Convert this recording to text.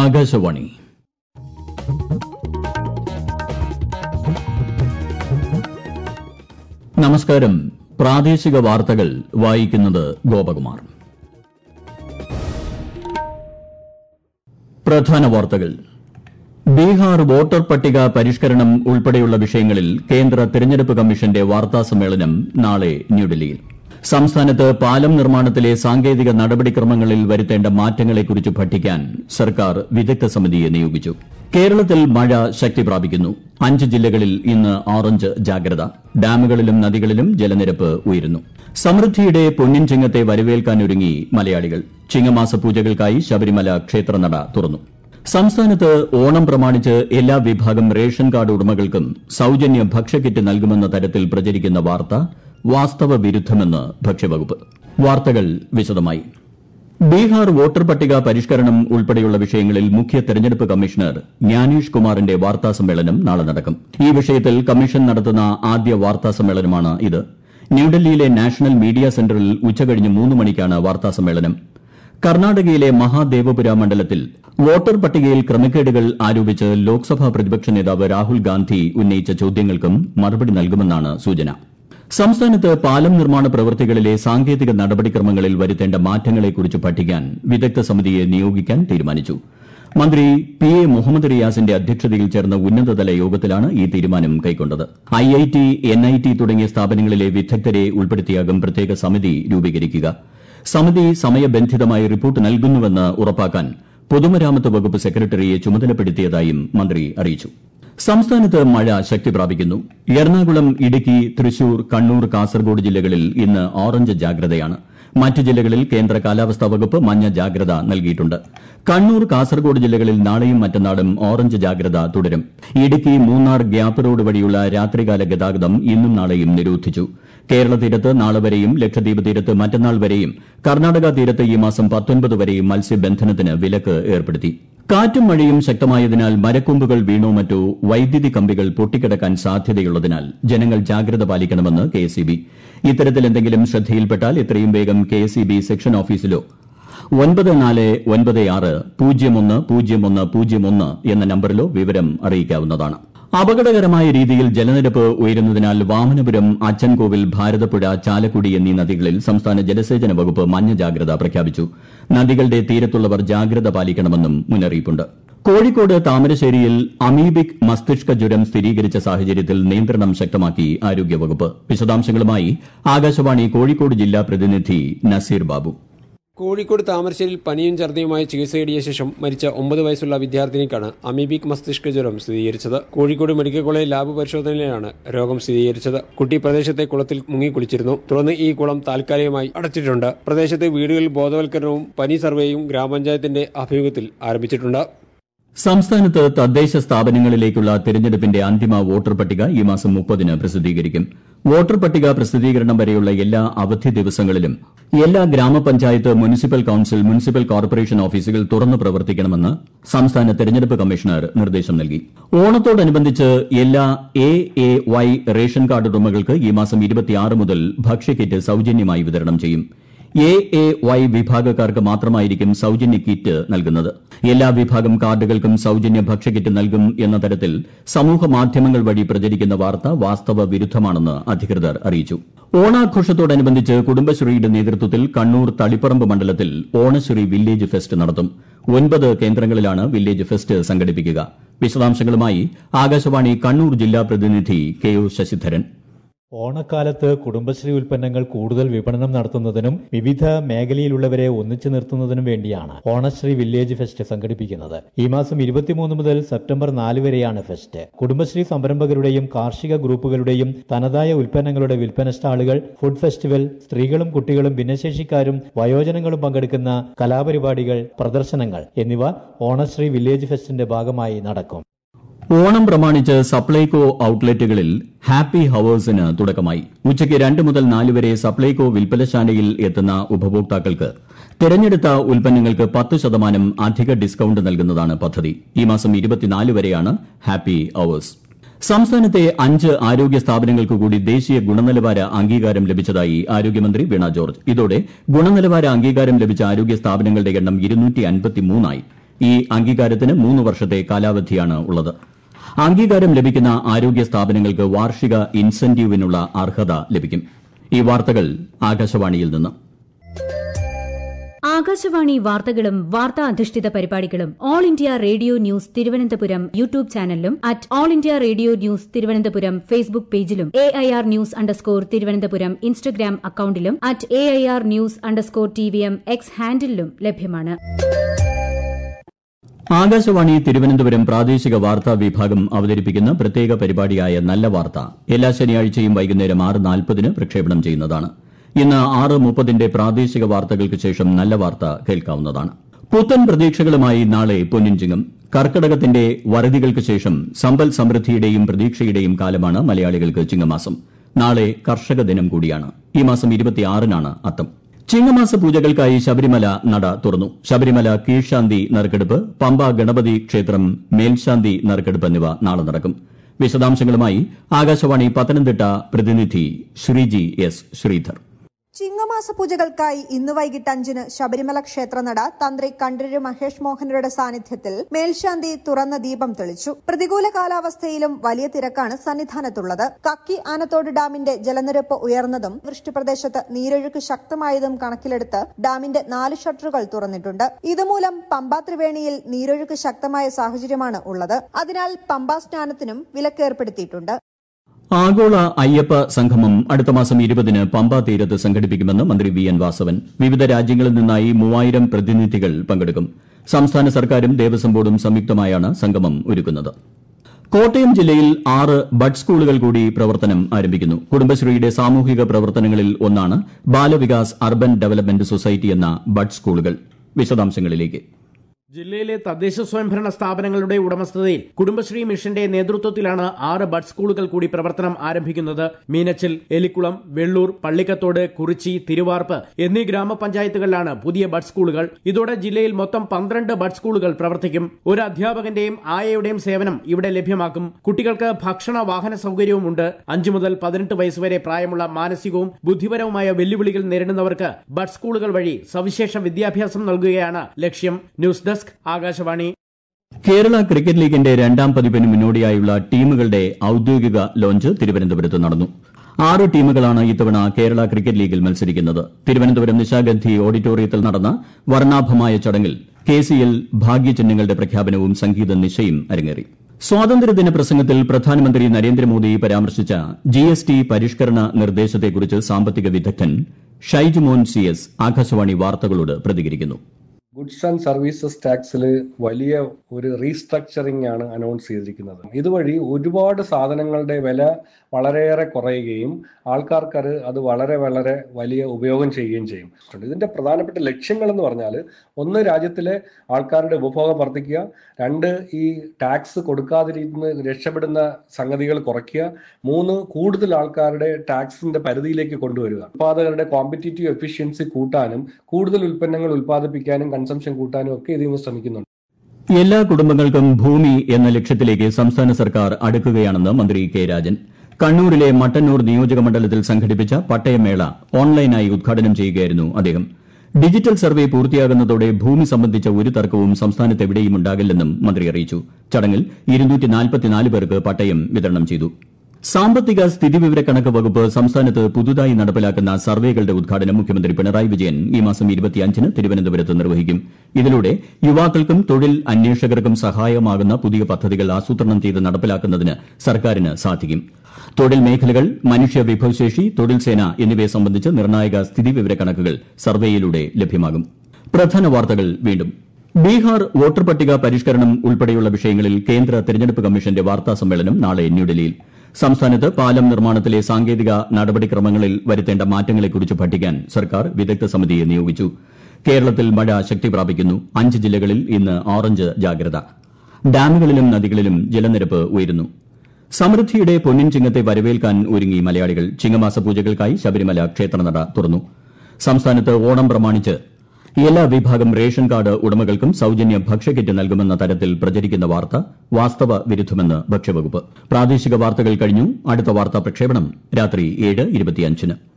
ആകാശവാണി. നമസ്കാരം. പ്രാദേശിക വാർത്തകൾ വായിക്കുന്നത് ഗോപകുമാർ. പ്രധാന വാർത്തകൾ. ബീഹാർ വോട്ടർ പട്ടിക പരിഷ്കരണം ഉൾപ്പെടെയുള്ള വിഷയങ്ങളിൽ കേന്ദ്ര തെരഞ്ഞെടുപ്പ് കമ്മീഷന്റെ വാർത്താസമ്മേളനം നാളെ ന്യൂഡൽഹിയിൽ. സംസ്ഥാനത്ത് പാലം നിർമ്മാണത്തിലെ സാങ്കേതിക നടപടിക്രമങ്ങളിൽ വരുത്തേണ്ട മാറ്റങ്ങളെക്കുറിച്ച് പഠിക്കാൻ സർക്കാർ വിദഗ്ധ സമിതിയെ നിയോഗിച്ചു. കേരളത്തിൽ മഴ ശക്തി പ്രാപിക്കുന്നു. 5 ജില്ലകളിൽ ഇന്ന് ഓറഞ്ച് ജാഗ്രത. ഡാമുകളിലും നദികളിലും ജലനിരപ്പ് ഉയരുന്നു. സമൃദ്ധിയുടെ പൊന്നിൻ ചിങ്ങത്തെ വരവേൽക്കാനൊരുങ്ങി മലയാളികൾ. ചിങ്ങമാസ പൂജകൾക്കായി ശബരിമല ക്ഷേത്രനട തുറന്നു. സംസ്ഥാനത്ത് ഓണം പ്രമാണിച്ച് എല്ലാ വിഭാഗം റേഷൻ കാർഡ് ഉടമകൾക്കും സൌജന്യ ഭക്ഷ്യക്കിറ്റ് നൽകുമെന്ന തരത്തിൽ പ്രചരിക്കുന്ന വാർത്ത വാസ്തവ വിരുദ്ധമെന്ന് ഭക്ഷ്യവകുപ്പ്. വാർത്തകൾ വിശദമായി. ബീഹാർ വോട്ടർ പട്ടിക പരിഷ്കരണം ഉൾപ്പെടെയുള്ള വിഷയങ്ങളിൽ മുഖ്യ തെരഞ്ഞെടുപ്പ് കമ്മീഷണർ ജ്ഞാനേഷ് കുമാറിന്റെ വാർത്താസമ്മേളനം നാളെ നടക്കും. ഈ വിഷയത്തിൽ കമ്മീഷൻ നടത്തുന്ന ആദ്യ വാർത്താസമ്മേളനമാണ് ഇത്. ന്യൂഡൽഹിയിലെ നാഷണൽ മീഡിയ സെന്ററിൽ ഉച്ചകഴിഞ്ഞ് 3 മണിക്കാണ് വാർത്താസമ്മേളനം. കർണാടകയിലെ മഹാദേവപുര മണ്ഡലത്തിൽ വോട്ടർ പട്ടികയിൽ ക്രമക്കേടുകൾ ആരോപിച്ച് ലോക്സഭാ പ്രതിപക്ഷ നേതാവ് രാഹുൽ ഗാന്ധി ഉന്നയിച്ച ചോദ്യങ്ങൾക്കും മറുപടി നൽകുമെന്നാണ് സൂചന. സംസ്ഥാനത്ത് പാലം നിർമ്മാണ പ്രവൃത്തികളിലെ സാങ്കേതിക നടപടിക്രമങ്ങളിൽ വരുത്തേണ്ട മാറ്റങ്ങളെക്കുറിച്ച് പഠിക്കാൻ വിദഗ്ധ സമിതിയെ നിയോഗിക്കാൻ തീരുമാനിച്ചു. മന്ത്രി പി എ മുഹമ്മദ് റിയാസിന്റെ അധ്യക്ഷതയിൽ ചേർന്ന ഉന്നതതല യോഗത്തിലാണ് ഈ തീരുമാനം കൈക്കൊണ്ടത്. IIT, NIT തുടങ്ങിയ സ്ഥാപനങ്ങളിലെ വിദഗ്ധരെ ഉൾപ്പെടുത്തിയാകും പ്രത്യേക സമിതി രൂപീകരിക്കുക. സമിതി സമയബന്ധിതമായി റിപ്പോർട്ട് നൽകുന്നുവെന്ന് ഉറപ്പാക്കാൻ പൊതുമരാമത്ത് വകുപ്പ് സെക്രട്ടറിയെ ചുമതലപ്പെടുത്തിയതായും മന്ത്രി അറിയിച്ചു. സംസ്ഥാനത്ത് മഴ ശക്തി പ്രാപിക്കുന്നു. എറണാകുളം, ഇടുക്കി, തൃശൂർ, കണ്ണൂർ, കാസർഗോഡ് ജില്ലകളിൽ ഇന്ന് ഓറഞ്ച് ജാഗ്രതയാണ്. മറ്റ് ജില്ലകളിൽ കേന്ദ്ര കാലാവസ്ഥാ വകുപ്പ് മഞ്ഞ ജാഗ്രത നൽകിയിട്ടുണ്ട്. കണ്ണൂർ, കാസർഗോഡ് ജില്ലകളിൽ നാളെയും മറ്റന്നാളും ഓറഞ്ച് ജാഗ്രത തുടരും. ഇടുക്കി, മൂന്നാർ ഗ്യാപ്പ് റോഡ് വഴിയുള്ള രാത്രികാല ഗതാഗതം ഇന്നും നാളെയും നിരോധിച്ചു. കേരള തീരത്ത് നാളെ വരെയും ലക്ഷദ്വീപ് തീരത്ത് മറ്റന്നാൾ വരെയും കർണാടക തീരത്ത് ഈ മാസം 19 വരെയും മത്സ്യബന്ധനത്തിന് വിലക്ക് ഏർപ്പെടുത്തി. കാറ്റും മഴയും ശക്തമായതിനാൽ മരക്കൊമ്പുകൾ വീണോ മറ്റോ വൈദ്യുതി കമ്പികൾ പൊട്ടിക്കിടക്കാൻ സാധ്യതയുള്ളതിനാൽ ജനങ്ങൾ ജാഗ്രത പാലിക്കണമെന്ന് KSEB. ഇത്തരത്തിൽ എന്തെങ്കിലും ശ്രദ്ധയിൽപ്പെട്ടാൽ എത്രയും വേഗം KSEB സെക്ഷൻ ഓഫീസിലോ 9496010101 എന്ന നമ്പറിലോ വിവരം അറിയിക്കാവുന്നതാണ്. അപകടകരമായ രീതിയിൽ ജലനിരപ്പ് ഉയരുന്നതിനാൽ വാമനപുരം, അച്ചൻകോവിൽ, ഭാരതപ്പുഴ, ചാലക്കുടി എന്നീ നദികളിൽ സംസ്ഥാന ജലസേചന വകുപ്പ് മഞ്ഞ ജാഗ്രത പ്രഖ്യാപിച്ചു. നദികളുടെ തീരത്തുള്ളവർ ജാഗ്രത പാലിക്കണമെന്നും മുന്നറിയിപ്പുണ്ട്. കോഴിക്കോട് താമരശ്ശേരിയിൽ അമീബിക് മസ്തിഷ്ക ജ്വരം സ്ഥിരീകരിച്ച സാഹചര്യത്തിൽ നിയന്ത്രണം ശക്തമാക്കി ആരോഗ്യവകുപ്പ്. വിശദാംശങ്ങളുമായി ആകാശവാണി കോഴിക്കോട് ജില്ലാ പ്രതിനിധി നസീർ ബാബു. കോഴിക്കോട് താമരശ്ശേരിയിൽ പനിയും ഛർദിയുമായി ചികിത്സയിടിയ ശേഷം മരിച്ച 9 വയസ്സുള്ള വിദ്യാർത്ഥിനിക്കാണ് അമീബിക് മസ്തിഷ്ക ജ്വരം സ്ഥിരീകരിച്ചത്. കോഴിക്കോട് മെഡിക്കൽ കോളേജ് ലാബ് പരിശോധനയിലാണ് രോഗം സ്ഥിരീകരിച്ചത്. കുട്ടി പ്രദേശത്തെ കുളത്തിൽ മുങ്ങിക്കുളിച്ചിരുന്നു. തുടർന്ന് ഈ കുളം താൽക്കാലികമായി അടച്ചിട്ടുണ്ട്. പ്രദേശത്തെ വീടുകളിൽ ബോധവൽക്കരണവും പനി സർവേയും ഗ്രാമപഞ്ചായത്തിന്റെ ആഭിമുഖ്യത്തിൽ ആരംഭിച്ചിട്ടുണ്ട്. സംസ്ഥാനത്ത് തദ്ദേശ സ്ഥാപനങ്ങളിലേക്കുള്ള തിരഞ്ഞെടുപ്പിന്റെ അന്തിമ വോട്ടർ പട്ടിക ഈ മാസം 30-ന് പ്രസിദ്ധീകരിക്കും. വോട്ടർ പട്ടിക പ്രസിദ്ധീകരണം വരെയുള്ള എല്ലാ അവധി ദിവസങ്ങളിലും എല്ലാ ഗ്രാമപഞ്ചായത്ത്, മുനിസിപ്പൽ കൌൺസിൽ, മുനിസിപ്പൽ കോർപ്പറേഷൻ ഓഫീസുകൾ തുറന്നു പ്രവർത്തിക്കണമെന്ന് സംസ്ഥാന തെരഞ്ഞെടുപ്പ് കമ്മീഷണർ നിർദ്ദേശം നൽകി. ഓണത്തോടനുബന്ധിച്ച് എല്ലാ AAY റേഷൻ കാർഡ് ഉടമകൾക്ക് ഈ മാസം 26 മുതൽ ഭക്ഷ്യക്കിറ്റ് സൌജന്യമായി വിതരണം ചെയ്യും. AAY വിഭാഗക്കാർക്ക് മാത്രമായിരിക്കും സൌജന്യ കിറ്റ് നൽകുന്നത്. എല്ലാ വിഭാഗം കാർഡുകൾക്കും സൌജന്യ ഭക്ഷ്യക്കിറ്റ് നൽകും എന്ന തരത്തിൽ സമൂഹമാധ്യമങ്ങൾ വഴി പ്രചരിക്കുന്ന വാർത്ത വാസ്തവ വിരുദ്ധമാണെന്ന് അധികൃതർ അറിയിച്ചു. ഓണാഘോഷത്തോടനുബന്ധിച്ച് കുടുംബശ്രീയുടെ നേതൃത്വത്തിൽ കണ്ണൂർ തളിപ്പറമ്പ് മണ്ഡലത്തിൽ ഓണശ്രീ വില്ലേജ് ഫെസ്റ്റ് നടത്തും. 9 കേന്ദ്രങ്ങളിലാണ് വില്ലേജ് ഫെസ്റ്റ് സംഘടിപ്പിക്കുക. വിശദാംശങ്ങളുമായി ആകാശവാണി കണ്ണൂർ ജില്ലാ പ്രതിനിധി KO ശശിധരൻ. ഓണക്കാലത്ത് കുടുംബശ്രീ ഉൽപ്പന്നങ്ങൾ കൂടുതൽ വിപണനം നടത്തുന്നതിനും വിവിധ മേഖലയിലുള്ളവരെ ഒന്നിച്ചു നിർത്തുന്നതിനും വേണ്ടിയാണ് ഓണശ്രീ വില്ലേജ് ഫെസ്റ്റ് സംഘടിപ്പിക്കുന്നത്. ഈ മാസം 23 മുതൽ സെപ്റ്റംബർ 4 വരെയാണ് ഫെസ്റ്റ്. കുടുംബശ്രീ സംരംഭകരുടെയും കാർഷിക ഗ്രൂപ്പുകളുടെയും തനതായ ഉൽപ്പന്നങ്ങളുടെ വിൽപ്പന സ്റ്റാളുകൾ, ഫുഡ് ഫെസ്റ്റിവൽ, സ്ത്രീകളും കുട്ടികളും ഭിന്നശേഷിക്കാരും വയോജനങ്ങളും പങ്കെടുക്കുന്ന കലാപരിപാടികൾ, പ്രദർശനങ്ങൾ എന്നിവ ഓണശ്രീ വില്ലേജ് ഫെസ്റ്റിന്റെ ഭാഗമായി നടക്കും. ഓണം പ്രമാണിച്ച് സപ്ലൈകോ ഔട്ട്ലെറ്റുകളിൽ ഹാപ്പി ഹവേഴ്സിന് തുടക്കമായി. ഉച്ചയ്ക്ക് 2 മുതൽ 4 വരെ സപ്ലൈകോ വിൽപ്പനശാലയിൽ എത്തുന്ന ഉപഭോക്താക്കൾക്ക് തെരഞ്ഞെടുത്ത ഉൽപ്പന്നങ്ങൾക്ക് 10% അധിക ഡിസ്കൌണ്ട് നൽകുന്നതാണ് പദ്ധതി. ഈ മാസം 24 വരെയാണ് ഹാപ്പി ഹവേഴ്സ്. സംസ്ഥാനത്തെ 5 ആരോഗ്യ സ്ഥാപനങ്ങൾക്ക് കൂടി ദേശീയ ഗുണനിലവാര അംഗീകാരം ലഭിച്ചതായി ആരോഗ്യമന്ത്രി വീണ ജോർജ്. ഇതോടെ ഗുണനിലവാര അംഗീകാരം ലഭിച്ച ആരോഗ്യ സ്ഥാപനങ്ങളുടെ എണ്ണം 253 ആയി. ഈ അംഗീകാരത്തിന് 3 വർഷത്തെ കാലാവധിയാണ് ഉള്ളത്. അംഗീകാരം ലഭിക്കുന്ന ആരോഗ്യ സ്ഥാപനങ്ങൾക്ക് വാർഷിക ഇൻസെന്റീവിനുള്ള അർഹത ലഭിക്കും. ഈ വാർത്തകൾ ആകാശവാണിയിൽ നിന്ന്. ആകാശവാണി വാർത്തകളും വാർത്താ അധിഷ്ഠിത പരിപാടികളും all India radio news Thiruvananthapuram YouTube ചാനലിലും at all India radio news Thiruvananthapuram Facebook പേജിലും AIR ന്യൂസ് _ ഇൻസ്റ്റഗ്രാം അക്കൌണ്ടിലും at AIR news _ TVM X ഹാൻഡിലും ലഭ്യമാണ്. ആകാശവാണി തിരുവനന്തപുരം പ്രാദേശിക വാർത്താ വിഭാഗം അവതരിപ്പിക്കുന്ന പ്രത്യേക പരിപാടിയായ നല്ല വാർത്ത എല്ലാ ശനിയാഴ്ചയും വൈകുന്നേരം 6:40 പ്രക്ഷേപണം ചെയ്യുന്നതാണ്. ഇന്ന് 6:30 പ്രാദേശിക വാർത്തകൾക്ക് ശേഷം നല്ല വാർത്ത കേൾക്കാവുന്നതാണ്. പുത്തൻ പ്രതീക്ഷകളുമായി നാളെ പൊന്നിൻ ചിങ്ങം. കർക്കടകത്തിന്റെ വറുതികൾക്ക് ശേഷം സമ്പൽ സമൃദ്ധിയുടെയും പ്രതീക്ഷയുടെയും കാലമാണ് മലയാളികൾക്ക് ചിങ്ങമാസം. നാളെ കർഷക ദിനം കൂടിയാണ്. ഈ മാസം 26-നാണ് അത്തം. ചിങ്ങമാസ പൂജകൾക്കായി ശബരിമല നട തുറന്നു. ശബരിമല കീഴ്ശാന്തി നറുക്കെടുപ്പ്, പമ്പ ഗണപതി ക്ഷേത്രം മേൽശാന്തി നറുക്കെടുപ്പ് എന്നിവ നാളെ നടക്കും. വിശദാംശങ്ങളുമായി ആകാശവാണി പത്തനംതിട്ട പ്രതിനിധി ശ്രീജി എസ് ശ്രീധർ. ചിങ്ങമാസ പൂജകൾക്കായി ഇന്ന് വൈകിട്ട് 5-ന് ശബരിമല ക്ഷേത്രനട തന്ത്രി കണ്ഠരര് മഹേഷ് മോഹനരുടെ സാന്നിധ്യത്തിൽ മേൽശാന്തി തുറന്ന ദീപം തെളിച്ചു. പ്രതികൂല കാലാവസ്ഥയിലും വലിയ തിരക്കാണ് സന്നിധാനത്തുള്ളത്. കക്കി ആനത്തോട് ഡാമിന്റെ ജലനിരപ്പ് ഉയർന്നതും വൃഷ്ടിപ്രദേശത്ത് നീരൊഴുക്ക് ശക്തമായതും കണക്കിലെടുത്ത് ഡാമിന്റെ 4 ഷട്ടറുകൾ തുറന്നിട്ടുണ്ട്. ഇതുമൂലം പമ്പാ ത്രിവേണിയിൽ നീരൊഴുക്ക് ശക്തമായ സാഹചര്യമാണ് ഉള്ളത്. അതിനാൽ പമ്പാ സ്നാനത്തിനും വിലക്കേർപ്പെടുത്തിയിട്ടുണ്ട്. ആഗോള അയ്യപ്പ സംഗമം അടുത്ത മാസം 20-ന് പമ്പാ തീരത്ത് സംഘടിപ്പിക്കുമെന്ന് മന്ത്രി VN വാസവൻ. വിവിധ രാജ്യങ്ങളിൽ നിന്നായി 3000 പ്രതിനിധികൾ പങ്കെടുക്കും. സംസ്ഥാന സർക്കാരും ദേവസ്വം ബോർഡും സംയുക്തമായാണ് സംഗമം ഒരുക്കുന്നത്. കോട്ടയം ജില്ലയിൽ 6 ബഡ് സ്കൂളുകൾ കൂടി പ്രവർത്തനം ആരംഭിക്കുന്നു. കുടുംബശ്രീയുടെ സാമൂഹിക പ്രവർത്തനങ്ങളിൽ ഒന്നാണ് ബാലവികാസ് അർബൻ ഡെവലപ്മെന്റ് സൊസൈറ്റി എന്ന ബഡ് സ്കൂളുകൾ. വിശദാംശങ്ങളിലേക്ക്. ജില്ലയിലെ തദ്ദേശ സ്വയംഭരണ സ്ഥാപനങ്ങളുടെ ഉടമസ്ഥതയിൽ കുടുംബശ്രീ മിഷന്റെ നേതൃത്വത്തിലാണ് 6 ബഡ് സ്കൂളുകൾ കൂടി പ്രവർത്തനം ആരംഭിക്കുന്നത്. മീനച്ചിൽ, എലിക്കുളം, വെള്ളൂർ, പള്ളിക്കത്തോട്, കുറിച്ചി, തിരുവാർപ്പ് എന്നീ ഗ്രാമപഞ്ചായത്തുകളിലാണ് പുതിയ ബഡ് സ്കൂളുകൾ. ഇതോടെ ജില്ലയിൽ മൊത്തം 12 ബഡ് സ്കൂളുകൾ പ്രവർത്തിക്കും. ഒരു അധ്യാപകന്റെയും ആയയുടെയും സേവനം ഇവിടെ ലഭ്യമാക്കും. കുട്ടികൾക്ക് ഭക്ഷണ വാഹന സൌകര്യവുമുണ്ട്. 5 മുതൽ 18 വയസ്സുവരെ പ്രായമുള്ള മാനസികവും ബുദ്ധിപരവുമായ വെല്ലുവിളികൾ നേരിടുന്നവർക്ക് ബഡ് സ്കൂളുകൾ വഴി സവിശേഷ വിദ്യാഭ്യാസം നൽകുകയാണ് ലക്ഷ്യം. News desk, Akashvani. Kerala cricket ലീഗിന്റെ 2ാം പതിപ്പിന് മുന്നോടിയായുള്ള ടീമുകളുടെ ഔദ്യോഗിക ലോഞ്ച് തിരുവനന്തപുരത്ത് നടന്നു. 6 ടീമുകളാണ് ഇത്തവണ കേരള ക്രിക്കറ്റ് ലീഗിൽ മത്സരിക്കുന്നത്. തിരുവനന്തപുരം നിശാഗന്ധി ഓഡിറ്റോറിയത്തിൽ നടന്ന വർണ്ണാഭമായ ചടങ്ങിൽ KCL ഭാഗ്യചിഹ്നങ്ങളുടെ പ്രഖ്യാപനവും സംഗീത നിശയും അരങ്ങേറി. സ്വാതന്ത്ര്യദിന പ്രസംഗത്തിൽ പ്രധാനമന്ത്രി നരേന്ദ്രമോദി പരാമർശിച്ച GST പരിഷ്കരണ നിർദ്ദേശത്തെക്കുറിച്ച് സാമ്പത്തിക വിദഗ്ധൻ ഷൈജുമോൻ CS ആകാശവാണി വാർത്തകളോട് പ്രതികരിക്കുന്നു. ഗുഡ്സ് ആൻഡ് സർവീസസ് ടാക്സിൽ വലിയ ഒരു റീസ്ട്രക്ചറിംഗ് ആണ് അനൗൺസ് ചെയ്തിരിക്കുന്നത്. ഇതുവഴി ഒരുപാട് സാധനങ്ങളുടെ വില വളരെയേറെ കുറയുകയും ആൾക്കാർക്ക് അത് വളരെ വളരെ വലിയ ഉപയോഗം ചെയ്യുകയും ചെയ്യും. ഇതിന്റെ പ്രധാനപ്പെട്ട ലക്ഷ്യങ്ങൾ എന്ന് പറഞ്ഞാൽ, 1 രാജ്യത്തിലെ ആൾക്കാരുടെ ഉപഭോഗം വർദ്ധിക്കുക, 2 ഈ ടാക്സ് കൊടുക്കാതിരുന്ന് രക്ഷപ്പെടുന്ന സംഗതികൾ കുറയ്ക്കുക, 3 കൂടുതൽ ആൾക്കാരുടെ ടാക്സിന്റെ പരിധിയിലേക്ക് കൊണ്ടുവരിക. ഉത്പാദകരുടെ കോമ്പറ്റീറ്റീവ് എഫിഷ്യൻസി കൂട്ടാനും കൂടുതൽ ഉൽപ്പന്നങ്ങൾ ഉൽപ്പാദിപ്പിക്കാനും കൺസംഷൻ കൂട്ടാനും ഒക്കെ ഇതിന് ശ്രമിക്കുന്നുണ്ട്. എല്ലാ കുടുംബങ്ങൾക്കും ഭൂമി എന്ന ലക്ഷ്യത്തിലേക്ക് സംസ്ഥാന സർക്കാർ അടുക്കുകയാണെന്ന് മന്ത്രി കെ രാജൻ. കണ്ണൂരിലെ മട്ടന്നൂർ നിയോജക മണ്ഡലത്തിൽ സംഘടിപ്പിച്ച പട്ടയമേള ഓൺലൈനായി ഉദ്ഘാടനം ചെയ്യുകയായിരുന്നു അദ്ദേഹം. ഡിജിറ്റൽ സർവേ പൂർത്തിയാകുന്നതോടെ ഭൂമി സംബന്ധിച്ച ഒരു തർക്കവും സംസ്ഥാനത്ത് എവിടെയും ഉണ്ടാകില്ലെന്നും മന്ത്രി അറിയിച്ചു. ചടങ്ങിൽ 244 പേർക്ക് പട്ടയം വിതരണം ചെയ്തു. സാമ്പത്തിക സ്ഥിതിവിവരക്കണക്ക് വകുപ്പ് സംസ്ഥാനത്ത് പുതുതായി നടപ്പിലാക്കുന്ന സർവേകളുടെ ഉദ്ഘാടനം മുഖ്യമന്ത്രി പിണറായി വിജയൻ ഈ മാസം 25-ന് തിരുവനന്തപുരത്ത് നിർവഹിക്കും. ഇതിലൂടെ യുവാക്കൾക്കും തൊഴിൽ അന്വേഷകർക്കും സഹായമാകുന്ന പുതിയ പദ്ധതികൾ ആസൂത്രണം ചെയ്ത് നടപ്പിലാക്കുന്നതിന് സർക്കാരിന് സാധിക്കും. തൊഴിൽ മേഖലകൾ, മനുഷ്യ വിഭവശേഷി, തൊഴിൽ സേന എന്നിവയെ സംബന്ധിച്ച് നിർണായക സ്ഥിതിവിവരക്കണക്കുകൾ സർവേയിലൂടെ ലഭ്യമാകും. പ്രധാന വാർത്തകൾ വീണ്ടും. ബീഹാർ വോട്ടർ പട്ടിക പരിഷ്കരണം ഉൾപ്പെടെയുള്ള വിഷയങ്ങളിൽ കേന്ദ്ര തെരഞ്ഞെടുപ്പ് കമ്മീഷന്റെ വാർത്താ സമ്മേളനം നാളെ ന്യൂഡൽഹിയിൽ. സംസ്ഥാനത്ത് പാലം നിർമ്മാണത്തിലെ സാങ്കേതിക നടപടിക്രമങ്ങളിൽ വരുത്തേണ്ട മാറ്റങ്ങളെക്കുറിച്ച് പഠിക്കാൻ സർക്കാർ വിദഗ്ധ സമിതിയെ നിയോഗിച്ചു. കേരളത്തിൽ മഴ ശക്തി പ്രാപിക്കുന്നു. 5 ജില്ലകളിൽ ഇന്ന് ഓറഞ്ച് ജാഗ്രത. ഡാമുകളിലും നദികളിലും ജലനിരപ്പ് ഉയരുന്നു. സമൃദ്ധിയുടെ പൊന്നിൻ ചിങ്ങത്തെ വരവേൽക്കാൻ ഒരുങ്ങി മലയാളികൾ. ചിങ്ങമാസ പൂജകൾക്കായി ശബരിമല ക്ഷേത്രനട തുറന്നു. സംസ്ഥാനത്ത് ഓണം പ്രമാണിച്ച് എല്ലാ വിഭാഗം റേഷൻ കാർഡ് ഉടമകൾക്കും സൌജന്യ ഭക്ഷ്യക്കിറ്റ് നൽകുമെന്ന തരത്തിൽ പ്രചരിക്കുന്ന വാർത്ത വാസ്തവ വിരുദ്ധമെന്ന് ഭക്ഷ്യവകുപ്പ്. പ്രാദേശിക വാർത്തകൾ കഴിഞ്ഞു. അടുത്ത വാർത്താ പ്രക്ഷേപണം രാത്രി 7:25-ന്.